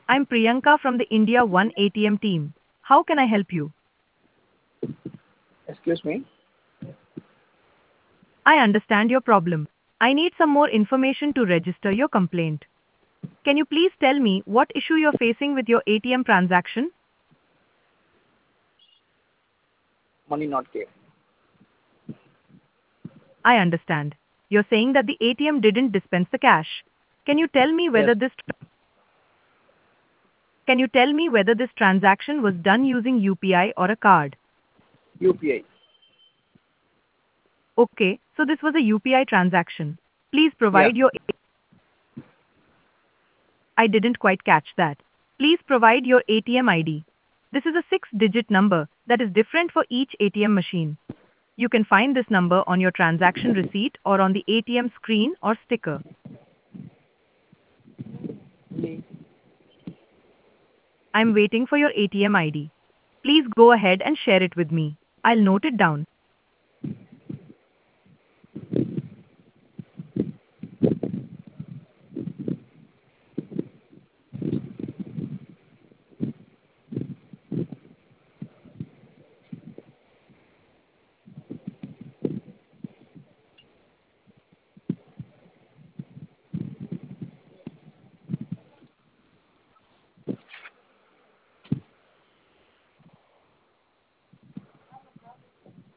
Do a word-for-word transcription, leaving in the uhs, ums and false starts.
I'm Priyanka from the India One A T M team. How can I help you? Excuse me. I understand your problem. I need some more information to register your complaint. Can you please tell me what issue you're facing with your A T M transaction? Money not there. I understand. You're saying that the A T M didn't dispense the cash. Can you tell me Yes. whether this Can you tell me whether this transaction was done using U P I or a card? U P I. Okay, so this was a U P I transaction. Please Yeah. provide your I didn't quite catch that. Please provide your A T M I D. This is a six-digit number that is different for each A T M machine. You can find this number on your transaction receipt or on the A T M screen or sticker. Me. I'm waiting for your A T M I D. Please go ahead and share it with me. I'll note it down.